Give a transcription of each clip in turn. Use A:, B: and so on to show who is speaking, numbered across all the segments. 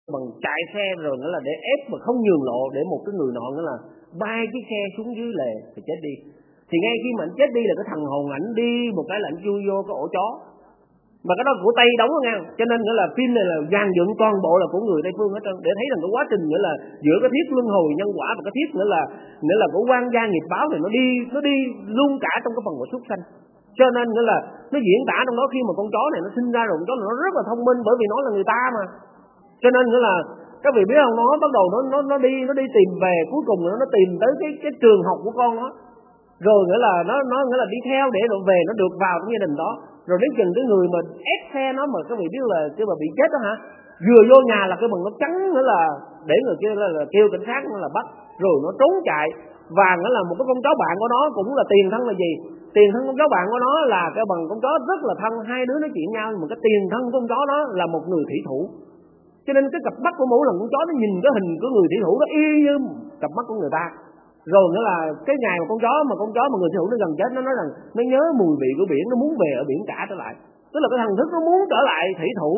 A: bằng chạy xe rồi nữa là để ép mà không nhường lộ, để một cái người nọ nữa là bay cái xe xuống dưới lề thì chết đi. Thì ngay khi mà anh chết đi là cái thằng hồn ảnh đi một cái là anh chui vô cái ổ chó. Mà cái đó của Tây đóng đó nha. Cho nên nghĩa là phim này là dàn dựng toàn bộ là của người Tây phương hết trơn, để thấy rằng cái quá trình nghĩa là giữa cái thiết luân hồi nhân quả và cái thiết nghĩa là của quan gia nghiệp báo thì nó đi luôn cả trong cái phần của súc sanh. Cho nên nghĩa là nó diễn tả trong đó khi mà con chó này nó sinh ra rồi, con chó này nó rất là thông minh bởi vì nó là người ta mà. Cho nên nghĩa là các vị biết không, nó bắt đầu nó đi tìm về, cuối cùng nó tìm tới cái trường học của con nó. Rồi nghĩa là nó nghĩa là đi theo để rồi về nó được vào trong gia đình đó. Rồi đến chừng cái người mà ép xe nó mà các vị biết là cái mà bị chết đó hả, vừa vô nhà là cái bằng nó trắng nữa là để người kia là kêu cảnh sát nó là bắt, rồi nó trốn chạy. Và nghĩa là một cái con chó bạn của nó cũng là tiền thân là gì? Tiền thân con chó bạn của nó là cái bằng con chó rất là thân, hai đứa nói chuyện nhau, nhưng mà cái tiền thân của con chó đó là một người thủy thủ. Cho nên cái cặp mắt của mỗi lần con chó nó nhìn cái hình của người thủy thủ đó y như cặp mắt của người ta. Rồi nữa là cái ngày mà con chó mà người thủy thủ nó gần chết, nó nói rằng nó nhớ mùi vị của biển, nó muốn về ở biển cả trở lại. Tức là cái thần thức nó muốn trở lại thủy thủ.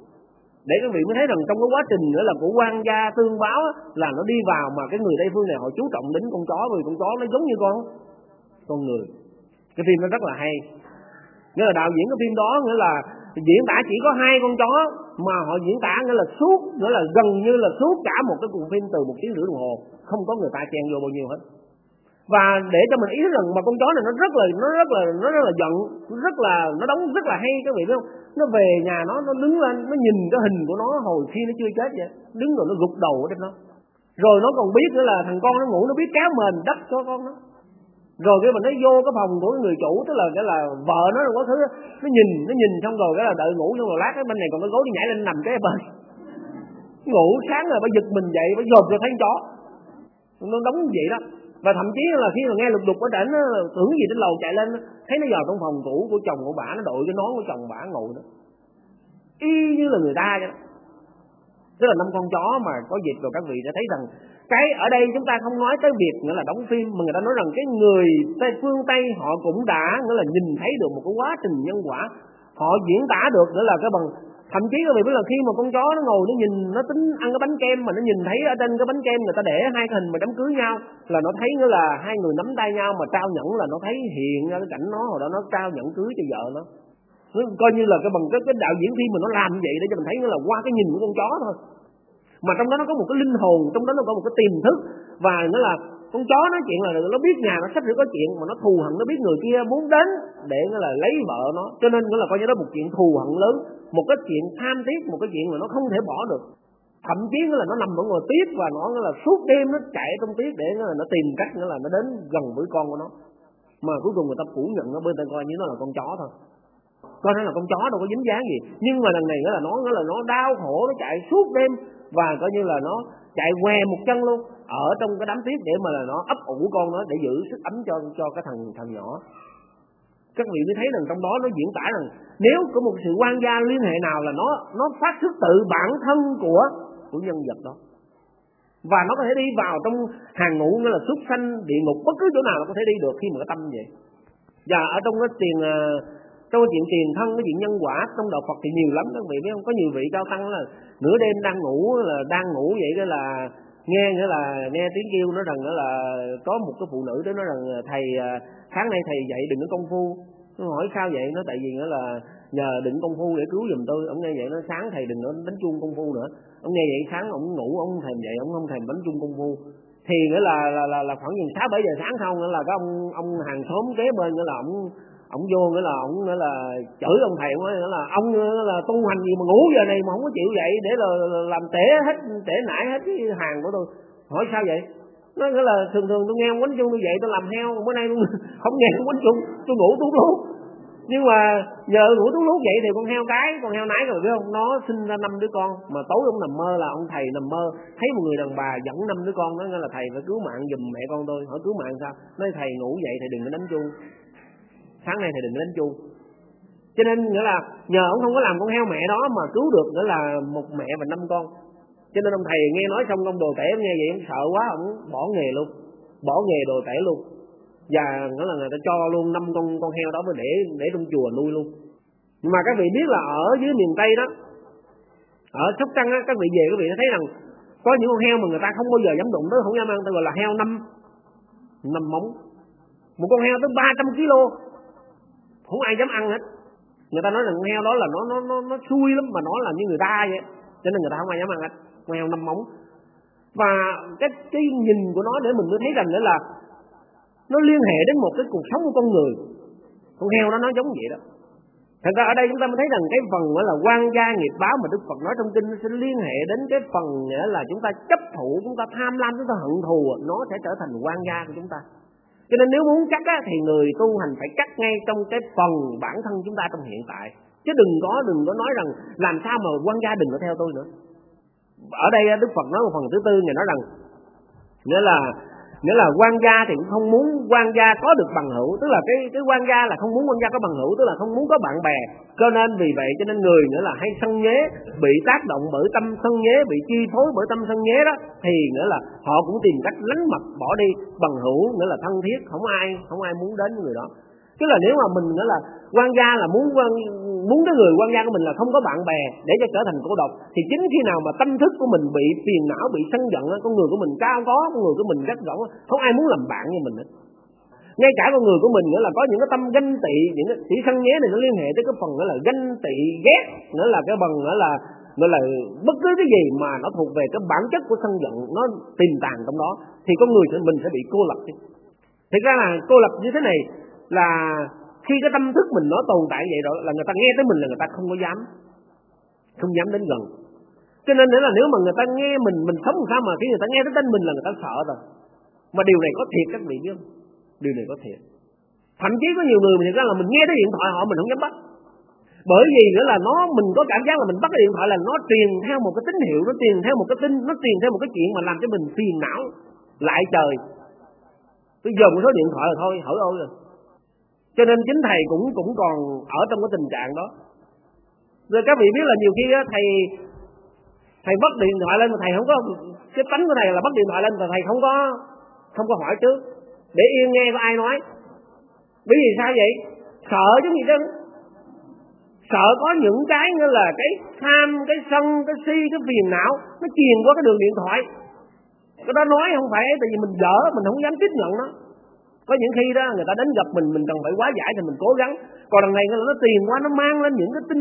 A: Để các vị mới thấy rằng trong cái quá trình nữa là của quan gia tương báo là nó đi vào, mà cái người Tây phương này họ chú trọng đến con chó, vì con chó nó giống như con người. Cái phim nó rất là hay. Nghĩa là đạo diễn cái phim đó nghĩa là diễn tả chỉ có 2 con chó mà họ diễn tả nghĩa là suốt, nghĩa là gần như là suốt cả một cái cuộn phim từ 1,5 tiếng đồng hồ, không có người ta chen vô bao nhiêu hết. Và để cho mình ý rằng mà con chó này nó rất là giận, nó đóng rất là hay, các vị biết không? Nó về nhà nó đứng lên, nó nhìn cái hình của nó hồi khi nó chưa chết vậy, đứng rồi nó gục đầu ở trên nó. Rồi nó còn biết nữa là thằng con nó ngủ, nó biết kéo mền đắp cho con nó. Rồi cái mà nó vô cái phòng của người chủ, tức là cái là vợ nó rồi có thứ, nó nhìn xong rồi cái là đợi ngủ, xong rồi lát cái bên này còn cái gối đi nhảy lên nằm kế bên. Ngủ sáng rồi phải giật mình dậy, phải dồn cho thấy chó. Nó đóng như vậy đó. Và thậm chí là khi mà nghe lục đục ở trển nó tưởng gì trên lầu chạy lên, thấy nó vào trong phòng cũ của chồng của bả, nó đội cái nón của chồng bả ngồi đó y như là người ta vậy đó. Tức là 5 con chó mà có dịp rồi các vị đã thấy rằng cái ở đây chúng ta không nói tới việc nữa là đóng phim, mà người ta nói rằng cái người phương Tây họ cũng đã nghĩa là nhìn thấy được một cái quá trình nhân quả, họ diễn tả được nữa là cái bằng. Thậm chí các vị biết là khi mà con chó nó ngồi nó nhìn, nó tính ăn cái bánh kem mà nó nhìn thấy ở trên cái bánh kem người ta để 2 cái hình mà đám cưới nhau, là nó thấy nữa là 2 người nắm tay nhau mà trao nhẫn, là nó thấy hiện ra cái cảnh nó hồi đó nó trao nhẫn cưới cho vợ nó. Coi như là cái bằng cái đạo diễn phim mà nó làm như vậy để cho mình thấy nữa là qua cái nhìn của con chó thôi. Mà trong đó nó có một cái linh hồn, trong đó nó có một cái tiềm thức, và nó là con chó nói chuyện là nó biết nhà nó sắp sửa có chuyện, mà nó thù hận, nó biết người kia muốn đến để nó là lấy vợ nó, cho nên nó là coi như đó một chuyện thù hận lớn, một cái chuyện tham tiếc, một cái chuyện mà nó không thể bỏ được. Thậm chí là nó nằm ở ngoài tuyết và nó là suốt đêm nó chạy trong tuyết để nó tìm cách nữa là nó đến gần với con của nó, mà cuối cùng người ta phủ nhận nó bên ta coi như nó là con chó thôi. Coi nó là con chó đâu có dính dáng gì, nhưng mà lần này nó là nó đau khổ, nó chạy suốt đêm và coi như là nó chạy què một chân luôn ở trong cái đám tuyết để mà là nó ấp ủ con nó để giữ sức ấm cho cái thằng nhỏ. Các vị mới thấy rằng trong đó nó diễn tả rằng nếu có một sự quan gia liên hệ nào là nó phát xuất tự bản thân của nhân vật đó, và nó có thể đi vào trong hàng ngũ nghĩa là súc sanh, địa ngục, bất cứ chỗ nào nó có thể đi được khi mà cái tâm vậy. Và ở trong cái chuyện tiền thân, cái chuyện nhân quả trong đạo Phật thì nhiều lắm các vị biết không? Có nhiều vị cao tăng là nửa đêm đang ngủ vậy đó là nghe tiếng kêu nó rằng là có một cái phụ nữ đó nói rằng thầy sáng nay thầy dậy đừng có công phu. Nó hỏi sao vậy? Nó tại vì nữa là nhờ đừng công phu để cứu giùm tôi. Ông nghe vậy nó sáng thầy đừng có đánh chuông công phu nữa. Ông nghe vậy sáng ông ngủ ông không thèm dậy, ông không thèm đánh chuông công phu. Thì nghĩa là khoảng 6-7 giờ sáng không nữa là cái ông hàng xóm kế bên nữa là ông vô nghĩa là ông nghĩa là chửi ông thầy, nghĩa là ông là tu hành gì mà ngủ giờ này mà không có chịu dậy để là làm trễ nải hết cái hàng của tôi. Hỏi sao vậy? Nó nghĩa là thường tôi nghe ông quánh chuông tôi dậy tôi làm heo, bữa nay tôi không nghe ông quánh chuông tôi ngủ tú lú. Nhưng mà nhờ ngủ tú lú vậy thì con heo nái rồi biết không, nó sinh ra 5 đứa con, mà tối ông nằm mơ là ông thầy nằm mơ thấy một người đàn bà dẫn 5 đứa con, nó nghĩa là thầy phải cứu mạng giùm mẹ con tôi. Hỏi cứu mạng sao? Nói thầy ngủ dậy thầy đừng có đánh chuông, sáng nay thầy đừng có đánh chuông. Cho nên nghĩa là nhờ ông không có làm con heo mẹ đó mà cứu được nghĩa là một mẹ và 5 con. Cho nên ông thầy nghe nói xong ông đồ tể nghe vậy ông sợ quá, ông bỏ nghề đồ tể luôn. Và nghĩa là người ta cho luôn 5 con heo đó mới để trong chùa nuôi luôn. Nhưng mà các vị biết là ở dưới miền Tây đó, Ở Sóc Trăng á, các vị về các vị thấy rằng có những con heo mà người ta không bao giờ dám đụng tới, không dám ăn, ta gọi là heo năm móng. Một con heo tới 300 kg không ai dám ăn hết. Người ta nói rằng con heo đó là nó xui lắm, mà nó là như người ta vậy, cho nên người ta không ai dám ăn hết. Con heo 5 móng. Và cái nhìn của nó để mình mới thấy rằng nữa là nó liên hệ đến một cái cuộc sống của con người. Con heo nó giống vậy đó. Thật ra ở đây chúng ta mới thấy rằng cái phần gọi là quan gia nghiệp báo mà Đức Phật nói trong kinh, nó sẽ liên hệ đến cái phần nghĩa là chúng ta chấp thủ, chúng ta tham lam, chúng ta hận thù, nó sẽ trở thành quan gia của chúng ta. Cho nên nếu muốn cắt á, thì người tu hành phải cắt ngay trong cái phần bản thân chúng ta trong hiện tại, chứ đừng có nói rằng làm sao mà quan gia đừng có theo tôi nữa. Ở đây Đức Phật nói một phần thứ tư, Ngài nói rằng nghĩa là quan gia thì cũng không muốn quan gia có được bằng hữu, tức là cái quan gia là không muốn quan gia có bằng hữu, tức là không muốn có bạn bè. Cho nên vì vậy cho nên người nữa là hay sân nhế, bị tác động bởi tâm sân nhế, bị chi phối bởi tâm sân nhế đó, thì nghĩa là họ cũng tìm cách lánh mặt bỏ đi. Bằng hữu nghĩa là thân thiết, không ai muốn đến với người đó. Tức là nếu mà mình nữa là quan gia là muốn cái người quan gia của mình là không có bạn bè để cho trở thành cô độc, thì chính khi nào mà tâm thức của mình bị phiền não, bị sân giận, con người của mình cao có, con người của mình rất rộng, không ai muốn làm bạn với mình hết. Ngay cả con người của mình nữa là có những cái tâm ganh tị, những cái chỉ sân nhế này nó liên hệ tới cái phần nữa là ganh tị ghét, nữa là cái phần nữa là bất cứ cái gì mà nó thuộc về cái bản chất của sân giận, nó tiềm tàng trong đó, thì con người của mình sẽ bị cô lập chứ. Thực ra là cô lập như thế này là khi cái tâm thức mình nó tồn tại vậy rồi là người ta nghe tới mình là người ta không dám đến gần. Cho nên là nếu mà người ta nghe mình sống làm sao mà khi người ta nghe tới tên mình là người ta sợ rồi. Mà điều này có thiệt các vị biết không? Điều này có thiệt. Thậm chí có nhiều người mình thực ra là mình nghe tới điện thoại họ mình không dám bắt. Bởi vì nữa là mình có cảm giác là mình bắt cái điện thoại là nó truyền theo một cái tín hiệu, nó truyền theo một cái tin, nó truyền theo một cái chuyện mà làm cho mình phiền não lại trời. Bây giờ một số điện thoại là thôi, hỡi ôi rồi. Cho nên chính thầy cũng còn ở trong cái tình trạng đó. Rồi các vị biết là nhiều khi á, thầy bắt điện thoại lên mà thầy không có, cái tánh của thầy là bắt điện thoại lên mà thầy không có hỏi trước để yên nghe có ai nói. Bởi vì sao vậy? Sợ chứ gì chứ. Sợ có những cái như là cái tham, cái sân, cái si, cái phiền não nó truyền qua cái đường điện thoại. Cái đó nói không phải tại vì mình dở, mình không dám tiếp nhận nó. Có những khi đó người ta đến gặp mình cần phải hóa giải thì mình cố gắng. Còn đằng này nó tiền quá, nó mang lên những cái tin